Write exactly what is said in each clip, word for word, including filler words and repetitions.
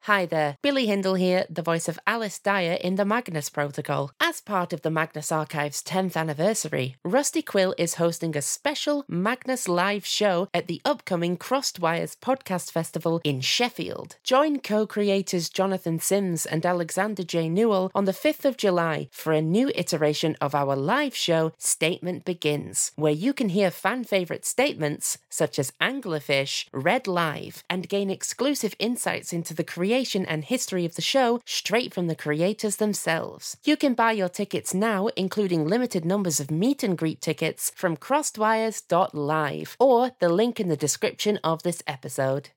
Hi there, Billy Hindle here, the voice of Alice Dyer in the Magnus Protocol. As part of the Magnus Archive's tenth anniversary, Rusty Quill is hosting a special Magnus live show at the upcoming Crossed Wires Podcast Festival in Sheffield. Join co-creators Jonathan Sims and Alexander J. Newell on the fifth of July for a new iteration of our live show, Statement Begins, where you can hear fan-favourite statements such as Anglerfish read live and gain exclusive insights into the creation and history of the show straight from the creators themselves. You can buy your tickets now, including limited numbers of meet and greet tickets, from crossedwires dot live or the link in the description of this episode.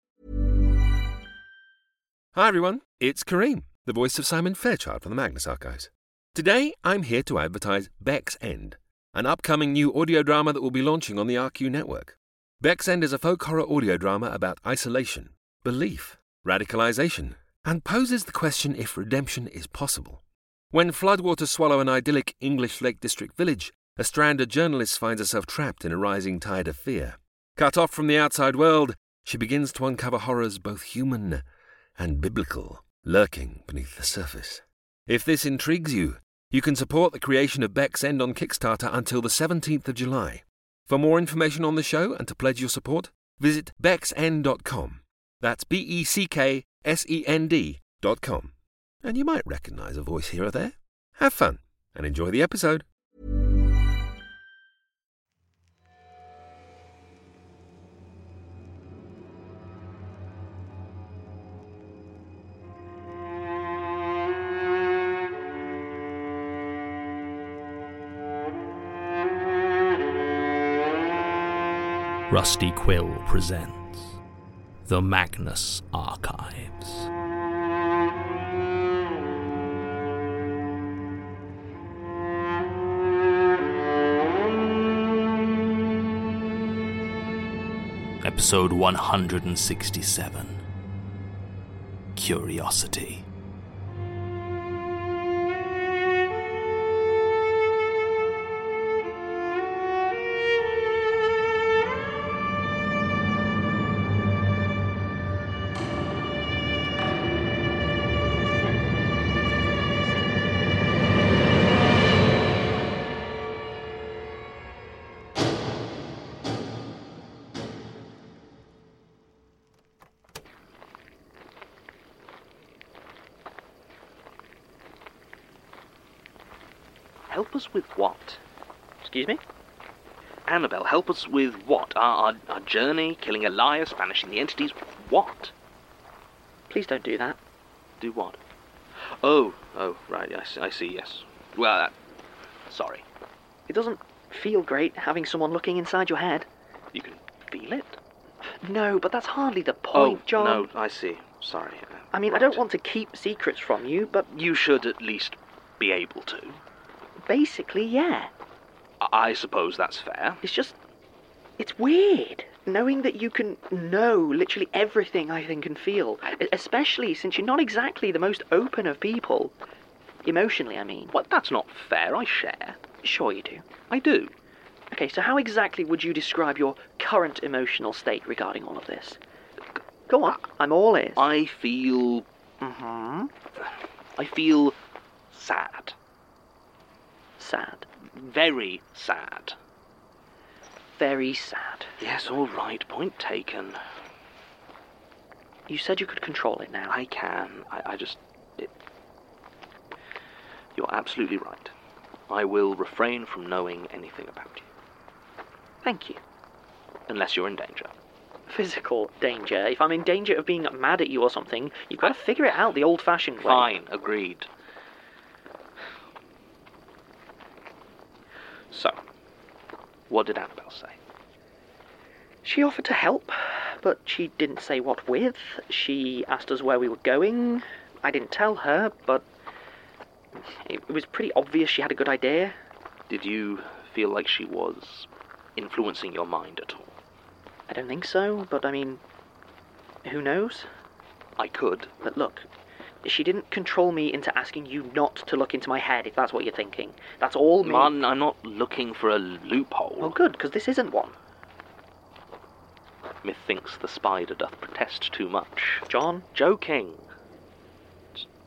Hi everyone, it's Kareem, the voice of Simon Fairchild from the Magnus Archives. Today I'm here to advertise Beck's End, an upcoming new audio drama that will be launching on the R Q network. Beck's End is a folk horror audio drama about isolation, belief, radicalization, and poses the question if redemption is possible. When floodwaters swallow an idyllic English Lake District village, a stranded journalist finds herself trapped in a rising tide of fear. Cut off from the outside world, she begins to uncover horrors both human and biblical, lurking beneath the surface. If this intrigues you, you can support the creation of Beck's End on Kickstarter until the seventeenth of July. For more information on the show and to pledge your support, visit becks end dot com. That's B E C K S E N D dot com. And you might recognise a voice here or there. Have fun and enjoy the episode. Rusty Quill presents The Magnus Archives. Episode one hundred sixty-seven. Curiosity. Help us with what? Excuse me? Annabelle, help us with what? Our, our, our journey, killing Elias, banishing the entities, what? Please don't do that. Do what? Oh, oh, right, I see, I see yes. Well, uh, sorry. It doesn't feel great having someone looking inside your head. You can feel it? No, but that's hardly the point, oh, John. no, I see. Sorry. Uh, I mean, right. I don't want to keep secrets from you, but... You should at least be able to. Basically, yeah. I suppose that's fair. It's just... It's weird, knowing that you can know literally everything I think and feel. Especially since you're not exactly the most open of people. Emotionally, I mean. What? That's not fair. I share. Sure you do. I do. Okay, so how exactly would you describe your current emotional state regarding all of this? Go on, I'm all ears. I feel... Mm-hmm. I feel sad. Sad. Very sad. Very sad. Yes, all right. Point taken. You said you could control it now. I can. I, I just... It... You're absolutely right. I will refrain from knowing anything about you. Thank you. Unless you're in danger. Physical danger. If I'm in danger of being mad at you or something, you've got to figure it out the old-fashioned way. Fine, agreed. So, what did Annabelle say? She offered to help, but she didn't say what with. She asked us where we were going. I didn't tell her, but it was pretty obvious she had a good idea. Did you feel like she was influencing your mind at all? I don't think so, but I mean, who knows? I could. But look, she didn't control me into asking you not to look into my head, if that's what you're thinking. That's all me. Man, I'm not looking for a loophole. Well, good, because this isn't one. Methinks the spider doth protest too much. John? Joking.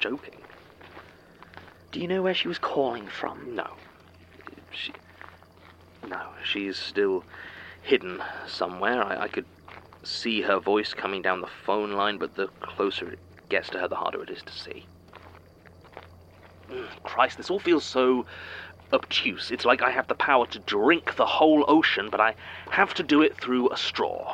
joking. Do you know where she was calling from? No. She... No, she's still hidden somewhere. I, I could see her voice coming down the phone line, but the closer it gets to her, the harder it is to see. Mm, Christ, this all feels so obtuse. It's like I have the power to drink the whole ocean, but I have to do it through a straw.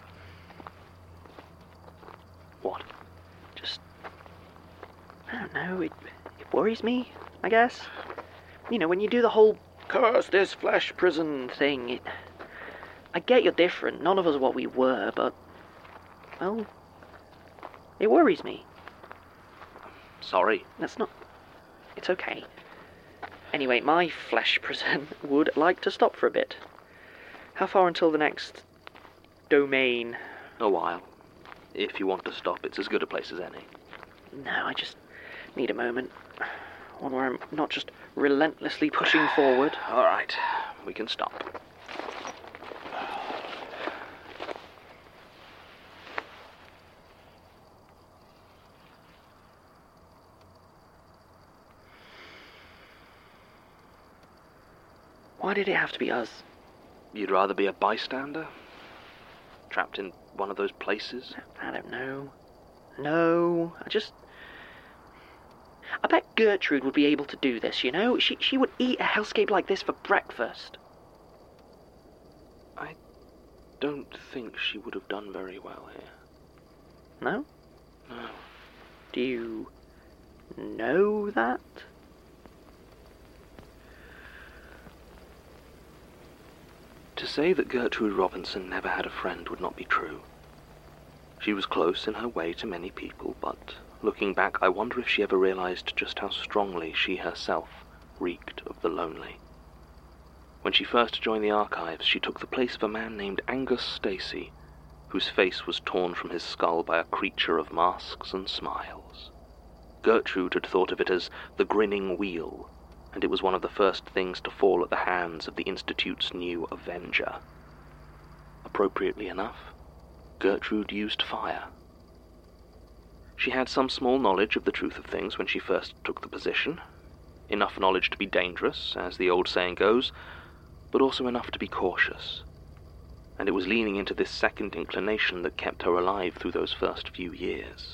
What? Just... I don't know, it, it worries me, I guess. You know, when you do the whole curse this flesh prison thing, it... I get you're different, none of us are what we were, but... well... it worries me. Sorry. That's not... it's okay. Anyway, my flesh prison would like to stop for a bit. How far until the next... domain? A while. If you want to stop, it's as good a place as any. No, I just need a moment. One where I'm not just relentlessly pushing forward. All right, we can stop. Why did it have to be us? You'd rather be a bystander? Trapped in one of those places? I don't know. No, I just... I bet Gertrude would be able to do this, you know? She she would eat a hellscape like this for breakfast. I don't think she would have done very well here. No? No. Do you know that? To say that Gertrude Robinson never had a friend would not be true. She was close in her way to many people, but looking back, I wonder if she ever realized just how strongly she herself reeked of the lonely. When she first joined the archives, she took the place of a man named Angus Stacy, whose face was torn from his skull by a creature of masks and smiles. Gertrude had thought of it as the grinning wheel, and it was one of the first things to fall at the hands of the Institute's new Avenger. Appropriately enough, Gertrude used fire. She had some small knowledge of the truth of things when she first took the position, enough knowledge to be dangerous, as the old saying goes, but also enough to be cautious. And it was leaning into this second inclination that kept her alive through those first few years.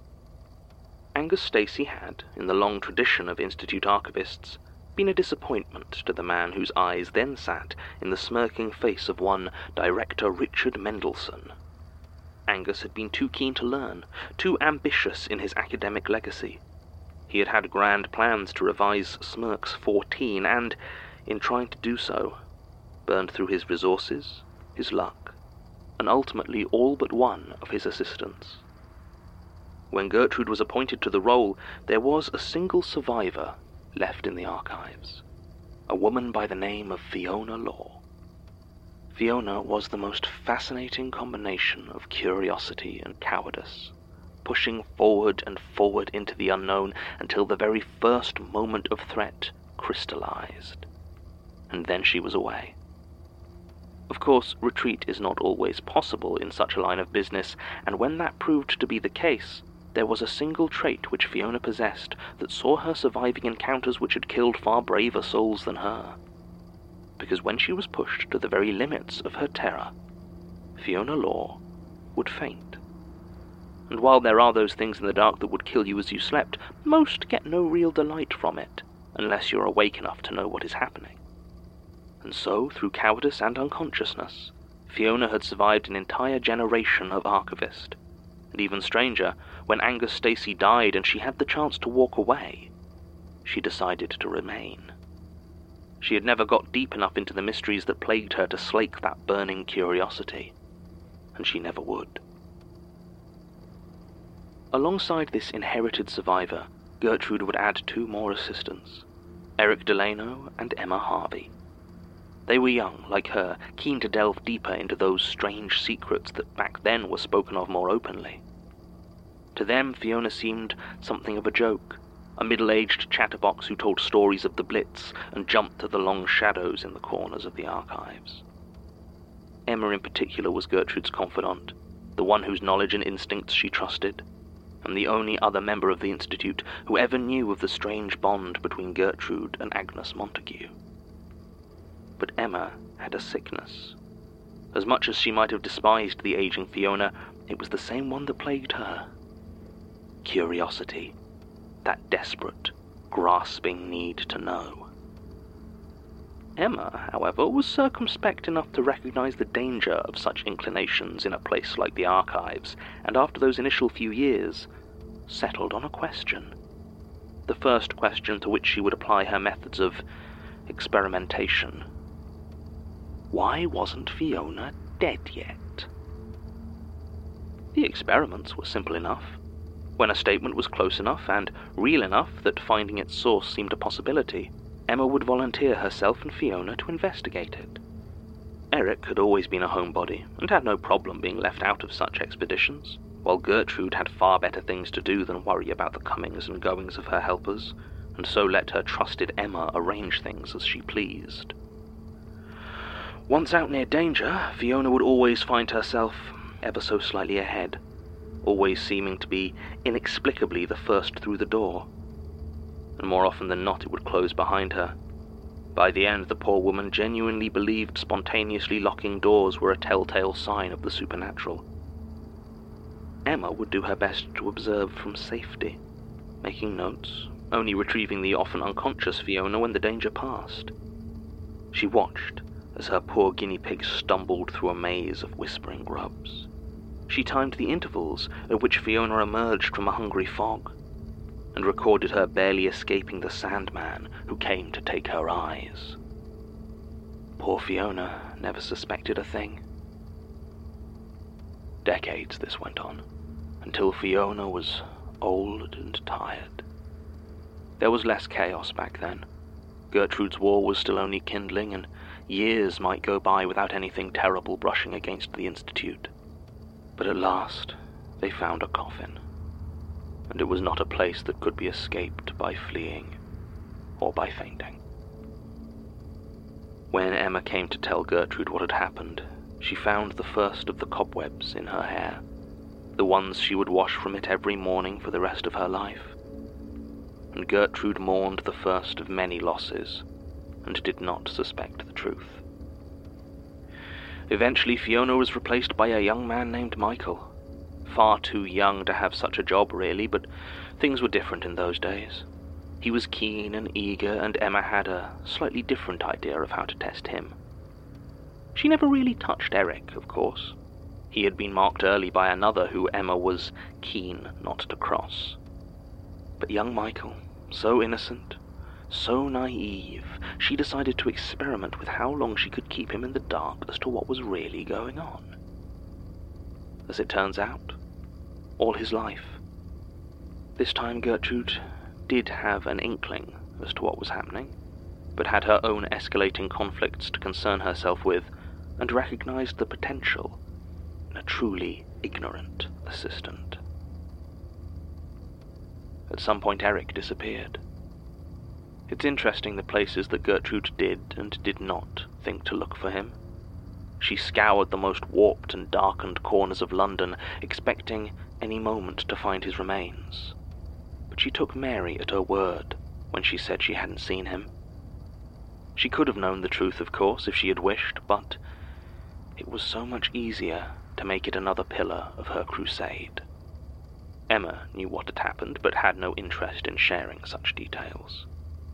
Angus Stacy had, in the long tradition of Institute archivists, been a disappointment to the man whose eyes then sat in the smirking face of one Director Richard Mendelsohn. Angus had been too keen to learn, too ambitious in his academic legacy. He had had grand plans to revise Smirks fourteen and, in trying to do so, burned through his resources, his luck, and ultimately all but one of his assistants. When Gertrude was appointed to the role, there was a single survivor left in the archives, a woman by the name of Fiona Law. Fiona was the most fascinating combination of curiosity and cowardice, pushing forward and forward into the unknown until the very first moment of threat crystallized. And then she was away. Of course, retreat is not always possible in such a line of business, and when that proved to be the case, there was a single trait which Fiona possessed that saw her surviving encounters which had killed far braver souls than her. Because when she was pushed to the very limits of her terror, Fiona Law would faint. And while there are those things in the dark that would kill you as you slept, most get no real delight from it, unless you're awake enough to know what is happening. And so, through cowardice and unconsciousness, Fiona had survived an entire generation of archivists. And even stranger, when Angus Stacy died and she had the chance to walk away, she decided to remain. She had never got deep enough into the mysteries that plagued her to slake that burning curiosity, and she never would. Alongside this inherited survivor, Gertrude would add two more assistants, Eric Delano and Emma Harvey. They were young, like her, keen to delve deeper into those strange secrets that back then were spoken of more openly. To them, Fiona seemed something of a joke, a middle-aged chatterbox who told stories of the Blitz and jumped to the long shadows in the corners of the archives. Emma in particular was Gertrude's confidant, the one whose knowledge and instincts she trusted, and the only other member of the Institute who ever knew of the strange bond between Gertrude and Agnes Montague. But Emma had a sickness. As much as she might have despised the aging Fiona, it was the same one that plagued her. Curiosity, that desperate, grasping need to know. Emma, however, was circumspect enough to recognize the danger of such inclinations in a place like the Archives, and after those initial few years, settled on a question. The first question to which she would apply her methods of experimentation. Why wasn't Fiona dead yet? The experiments were simple enough. When a statement was close enough and real enough that finding its source seemed a possibility, Emma would volunteer herself and Fiona to investigate it. Eric had always been a homebody and had no problem being left out of such expeditions, while Gertrude had far better things to do than worry about the comings and goings of her helpers, and so let her trusted Emma arrange things as she pleased. Once out near danger, Fiona would always find herself ever so slightly ahead, always seeming to be inexplicably the first through the door. And more often than not it would close behind her. By the end, the poor woman genuinely believed spontaneously locking doors were a telltale sign of the supernatural. Emma would do her best to observe from safety, making notes, only retrieving the often unconscious Fiona when the danger passed. She watched as her poor guinea pig stumbled through a maze of whispering grubs. She timed the intervals at which Fiona emerged from a hungry fog, and recorded her barely escaping the Sandman who came to take her eyes. Poor Fiona never suspected a thing. Decades this went on, until Fiona was old and tired. There was less chaos back then. Gertrude's war was still only kindling, and years might go by without anything terrible brushing against the Institute. But at last, they found a coffin, and it was not a place that could be escaped by fleeing or by fainting. When Emma came to tell Gertrude what had happened, she found the first of the cobwebs in her hair, the ones she would wash from it every morning for the rest of her life. And Gertrude mourned the first of many losses, and did not suspect the truth. Eventually, Fiona was replaced by a young man named Michael. Far too young to have such a job, really, but things were different in those days. He was keen and eager, and Emma had a slightly different idea of how to test him. She never really touched Eric, of course. He had been marked early by another who Emma was keen not to cross. But young Michael, so innocent, so naive, she decided to experiment with how long she could keep him in the dark as to what was really going on. As it turns out, all his life. This time Gertrude did have an inkling as to what was happening, but had her own escalating conflicts to concern herself with, and recognized the potential in a truly ignorant assistant. At some point Eric disappeared. It's interesting the places that Gertrude did and did not think to look for him. She scoured the most warped and darkened corners of London, expecting any moment to find his remains. But she took Mary at her word when she said she hadn't seen him. She could have known the truth, of course, if she had wished, but it was so much easier to make it another pillar of her crusade. Emma knew what had happened, but had no interest in sharing such details.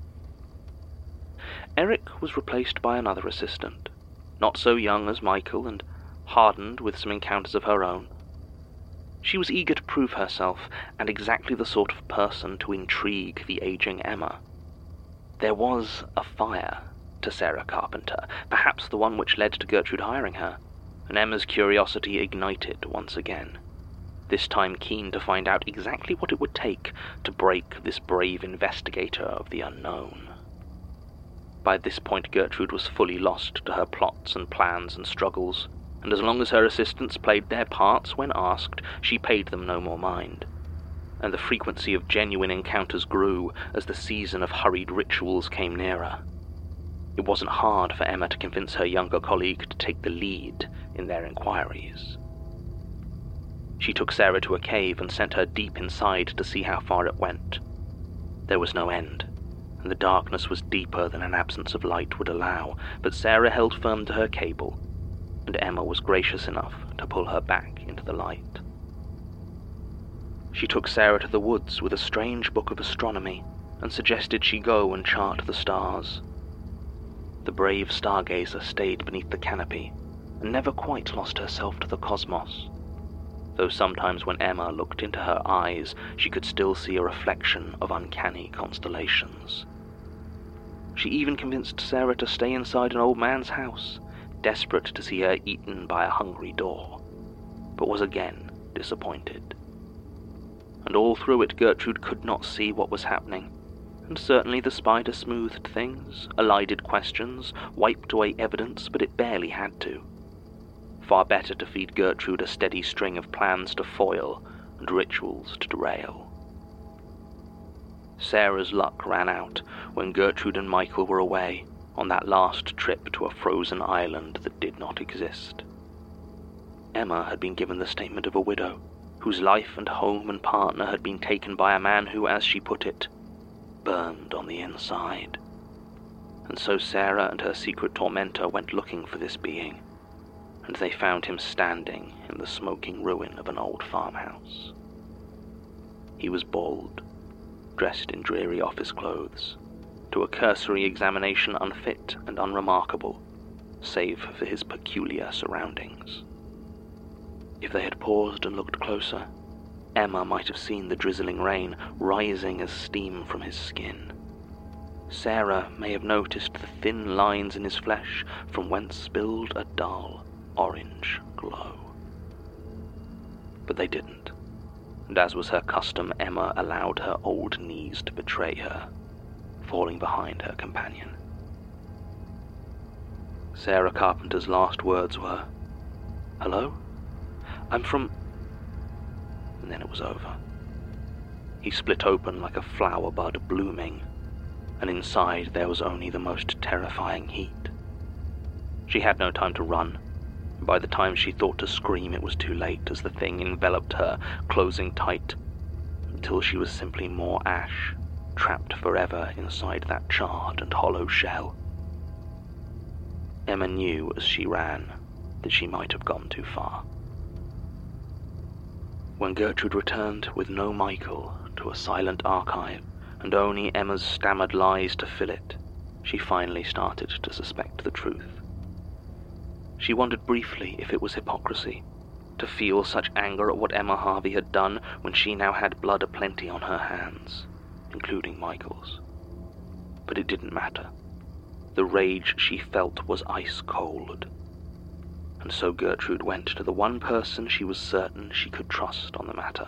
Eric was replaced by another assistant, not so young as Michael and hardened with some encounters of her own. She was eager to prove herself, and exactly the sort of person to intrigue the aging Emma. There was a fire to Sarah Carpenter, perhaps the one which led to Gertrude hiring her, and Emma's curiosity ignited once again, this time keen to find out exactly what it would take to break this brave investigator of the unknown. By this point Gertrude was fully lost to her plots and plans and struggles, and as long as her assistants played their parts when asked, she paid them no more mind. And the frequency of genuine encounters grew as the season of hurried rituals came nearer. It wasn't hard for Emma to convince her younger colleague to take the lead in their inquiries. She took Sarah to a cave and sent her deep inside to see how far it went. There was no end, and the darkness was deeper than an absence of light would allow, but Sarah held firm to her cable, and Emma was gracious enough to pull her back into the light. She took Sarah to the woods with a strange book of astronomy and suggested she go and chart the stars. The brave stargazer stayed beneath the canopy and never quite lost herself to the cosmos, though sometimes when Emma looked into her eyes she could still see a reflection of uncanny constellations. She even convinced Sarah to stay inside an old man's house, desperate to see her eaten by a hungry daw, but was again disappointed. And all through it Gertrude could not see what was happening, and certainly the spider smoothed things, elided questions, wiped away evidence, but it barely had to. Far better to feed Gertrude a steady string of plans to foil and rituals to derail. Sarah's luck ran out when Gertrude and Michael were away on that last trip to a frozen island that did not exist. Emma had been given the statement of a widow, whose life and home and partner had been taken by a man who, as she put it, burned on the inside. And so Sarah and her secret tormentor went looking for this being, and they found him standing in the smoking ruin of an old farmhouse. He was bald, dressed in dreary office clothes, to a cursory examination unfit and unremarkable, save for his peculiar surroundings. If they had paused and looked closer, Emma might have seen the drizzling rain rising as steam from his skin. Sarah may have noticed the thin lines in his flesh from whence spilled a dull orange glow. But they didn't, and as was her custom, Emma allowed her old knees to betray her, falling behind her companion. Sarah Carpenter's last words were, "Hello? I'm from..." And then it was over. He split open like a flower bud blooming, and inside there was only the most terrifying heat. She had no time to run. By the time she thought to scream, it was too late, as the thing enveloped her, closing tight, until she was simply more ash, trapped forever inside that charred and hollow shell. Emma knew as she ran that she might have gone too far. When Gertrude returned with no Michael to a silent archive, and only Emma's stammered lies to fill it, she finally started to suspect the truth. She wondered briefly if it was hypocrisy, to feel such anger at what Emma Harvey had done when she now had blood aplenty on her hands, including Michael's. But it didn't matter. The rage she felt was ice cold. And so Gertrude went to the one person she was certain she could trust on the matter.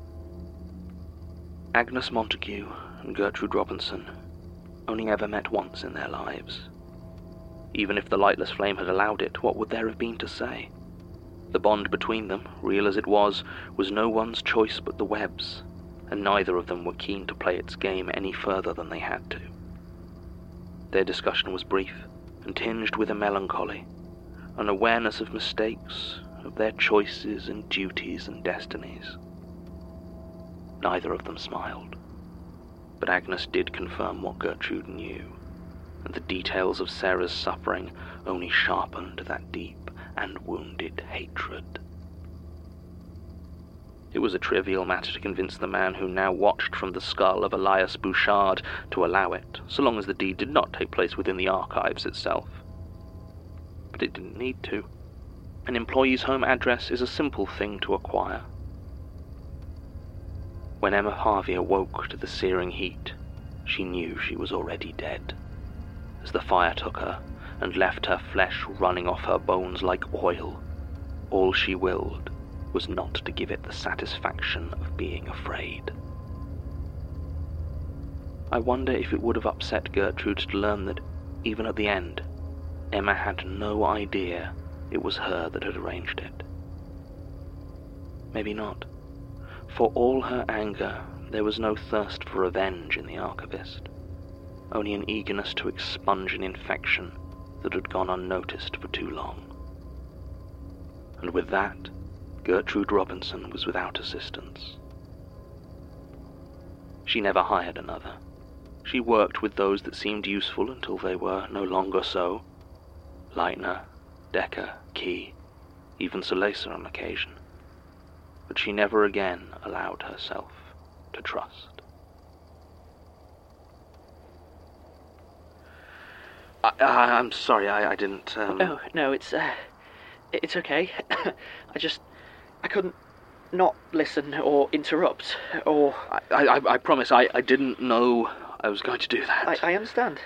Agnes Montague and Gertrude Robinson only ever met once in their lives. Even if the lightless flame had allowed it, what would there have been to say? The bond between them, real as it was, was no one's choice but the Webbs, and neither of them were keen to play its game any further than they had to. Their discussion was brief and tinged with a melancholy, an awareness of mistakes, of their choices and duties and destinies. Neither of them smiled, but Agnes did confirm what Gertrude knew, and the details of Sarah's suffering only sharpened that deep and wounded hatred. It was a trivial matter to convince the man who now watched from the skull of Elias Bouchard to allow it, so long as the deed did not take place within the archives itself. But it didn't need to. An employee's home address is a simple thing to acquire. When Emma Harvey awoke to the searing heat, she knew she was already dead, as the fire took her and left her flesh running off her bones like oil. All she willed was not to give it the satisfaction of being afraid. I wonder if it would have upset Gertrude to learn that, even at the end, Emma had no idea it was her that had arranged it. Maybe not. For all her anger, there was no thirst for revenge in the archivist, only an eagerness to expunge an infection that had gone unnoticed for too long. And with that, Gertrude Robinson was without assistance. She never hired another. She worked with those that seemed useful until they were no longer so. Leitner, Decker, Key, even Solesa on occasion. But she never again allowed herself to trust. I, I, I'm sorry, I, I didn't... Um... Oh, no, it's, uh, it's okay. I just, I couldn't not listen or interrupt, or... I, I, I promise, I, I didn't know I was going to do that. I, I understand.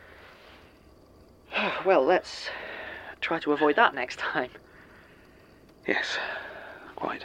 Well, let's try to avoid that next time. Yes, quite.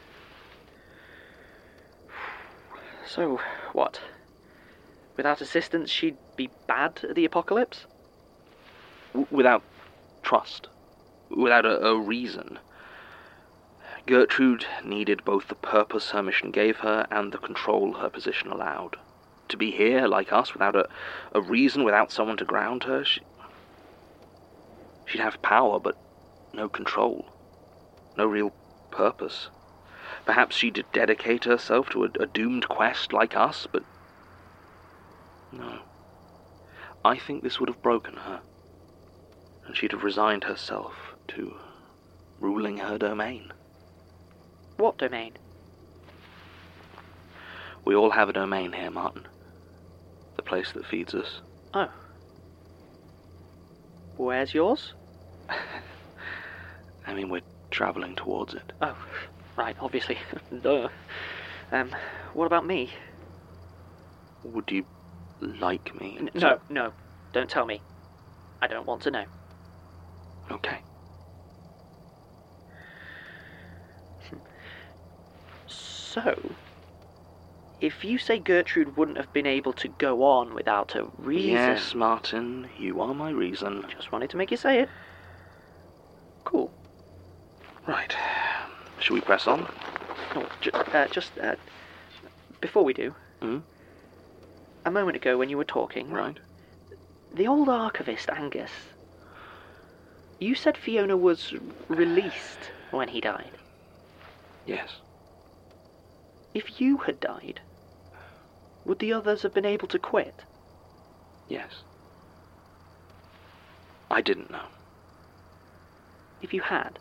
So, what? Without assistance, she'd be bad at the apocalypse? W- without trust. Without a, a reason. Gertrude needed both the purpose her mission gave her and the control her position allowed. To be here, like us, without a, a reason, without someone to ground her, she, she'd have power, but no control. No real purpose. Perhaps she'd dedicate herself to a, a doomed quest like us, but... no. I think this would have broken her, and she'd have resigned herself to ruling her domain. What domain? We all have a domain here, Martin. The place that feeds us. Oh. Where's yours? I mean, we're travelling towards it. Oh, right, obviously. Duh. Um, what about me? Would you like me? N- no, no. Don't tell me. I don't want to know. Okay. So, if you say Gertrude wouldn't have been able to go on without a reason... Yes, Martin, you are my reason. Just wanted to make you say it. Cool. Right. Shall we press on? No, ju- uh, just, uh, before we do... Hmm? A moment ago when you were talking... Right. The old archivist, Angus... You said Fiona was released when he died. Yes. If you had died, would the others have been able to quit? Yes. I didn't know. If you had,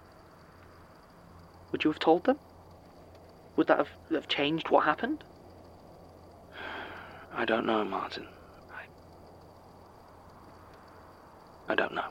would you have told them? Would that have, have changed what happened? I don't know, Martin. I... I don't know.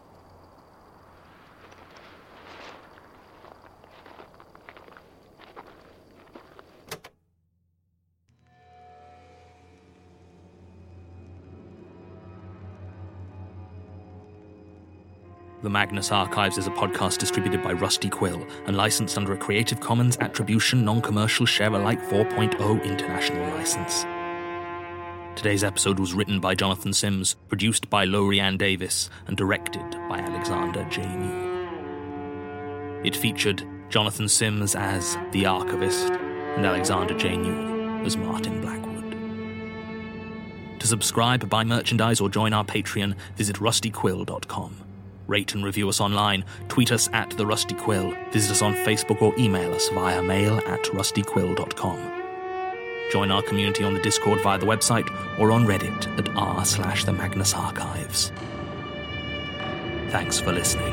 The Magnus Archives is a podcast distributed by Rusty Quill and licensed under a Creative Commons Attribution Non-Commercial Share-alike four point oh International License. Today's episode was written by Jonathan Sims, produced by Lorianne Davis, and directed by Alexander J. New. It featured Jonathan Sims as The Archivist and Alexander J. Newell as Martin Blackwood. To subscribe, buy merchandise, or join our Patreon, visit rusty quill dot com. Rate and review us online, tweet us at The Rusty Quill, visit us on Facebook, or email us via mail at rusty quill dot com. Join our community on the Discord via the website or on Reddit at r slash the Magnus Archives. Thanks for listening.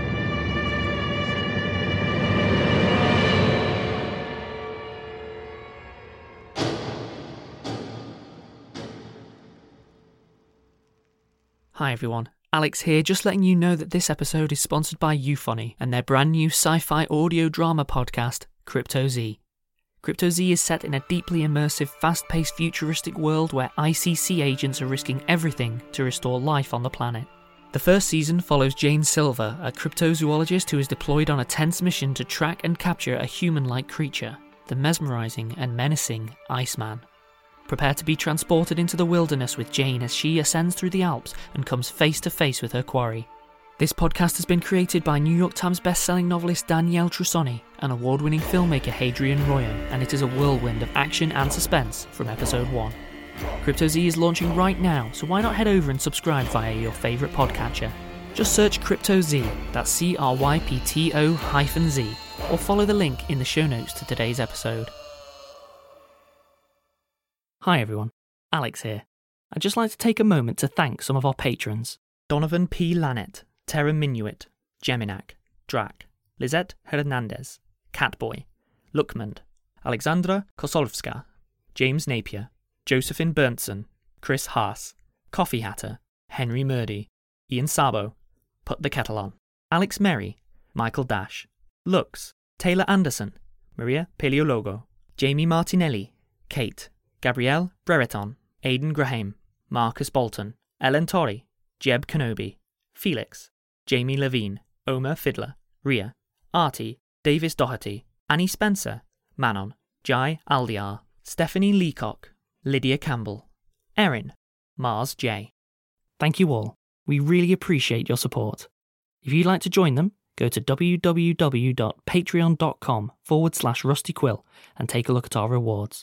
Hi everyone. Alex here, just letting you know that this episode is sponsored by Euphony and their brand new sci-fi audio drama podcast, Crypto Z. Crypto Z is set in a deeply immersive, fast-paced futuristic world where I C C agents are risking everything to restore life on the planet. The first season follows Jane Silver, a cryptozoologist who is deployed on a tense mission to track and capture a human-like creature, the mesmerising and menacing Iceman. Prepare to be transported into the wilderness with Jane as she ascends through the Alps and comes face to face with her quarry. This podcast has been created by New York Times best-selling novelist Danielle Trussoni and award-winning filmmaker Hadrian Royo, and it is a whirlwind of action and suspense from episode one. Crypto Z is launching right now, so why not head over and subscribe via your favourite podcatcher? Just search Crypto Z, that's C R Y P T O hyphen Z, or follow the link in the show notes to today's episode. Hi everyone, Alex here. I'd just like to take a moment to thank some of our patrons: Donovan P. Lanet, Terra Minuit, Geminac, Drac, Lizette Hernandez, Catboy, Lookmand, Alexandra Kosolvska, James Napier, Josephine Berntson, Chris Haas, Coffee Hatter, Henry Murdy, Ian Sabo, Put the Kettle On, Alex Merry, Michael Dash, Lux, Taylor Anderson, Maria Paleologo, Jamie Martinelli, Kate, Gabrielle Brereton, Aidan Graham, Marcus Bolton, Ellen Torrey, Jeb Kenobi, Felix, Jamie Levine, Omer Fiddler, Ria, Artie, Davis Doherty, Annie Spencer, Manon, Jai Aldiar, Stephanie Leacock, Lydia Campbell, Erin, Mars J. Thank you all. We really appreciate your support. If you'd like to join them, go to www.patreon.com forward slash rustyquill and take a look at our rewards.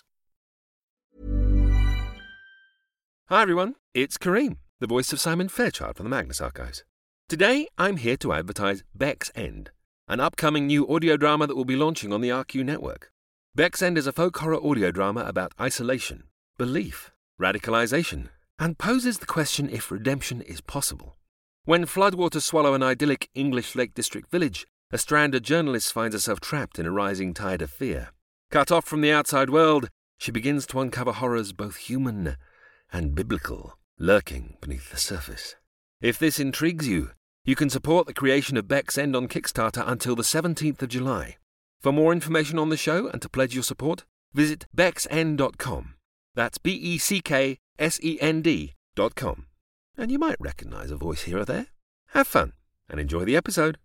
Hi everyone, it's Kareem, the voice of Simon Fairchild from the Magnus Archives. Today I'm here to advertise Beck's End, an upcoming new audio drama that will be launching on the R Q network. Beck's End is a folk horror audio drama about isolation, belief, radicalization, and poses the question if redemption is possible. When floodwaters swallow an idyllic English Lake District village, a stranded journalist finds herself trapped in a rising tide of fear. Cut off from the outside world, she begins to uncover horrors both human and biblical, lurking beneath the surface. If this intrigues you, you can support the creation of Beck's End on Kickstarter until the seventeenth of July. For more information on the show and to pledge your support, visit becksend dot com. That's B E C K S E N D dot com. And you might recognise a voice here or there. Have fun and enjoy the episode.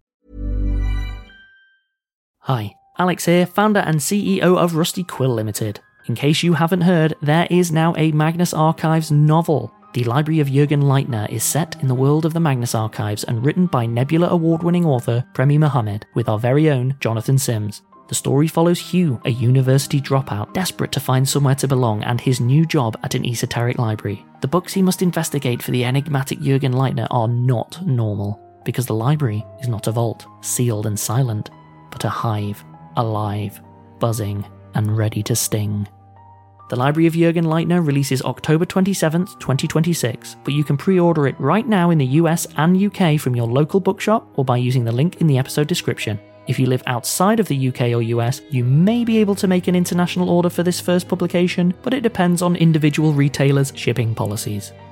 Hi, Alex here, founder and C E O of Rusty Quill Limited. In case you haven't heard, there is now a Magnus Archives novel. The Library of Jürgen Leitner is set in the world of the Magnus Archives and written by Nebula Award-winning author Premi Mohammed with our very own Jonathan Sims. The story follows Hugh, a university dropout desperate to find somewhere to belong, and his new job at an esoteric library. The books he must investigate for the enigmatic Jürgen Leitner are not normal, because the library is not a vault, sealed and silent, but a hive, alive, buzzing, and ready to sting. The Library of Jürgen Leitner releases October twenty-seventh, twenty twenty-six, but you can pre-order it right now in the U S and U K from your local bookshop or by using the link in the episode description. If you live outside of the U K or U S, you may be able to make an international order for this first publication, but it depends on individual retailers' shipping policies.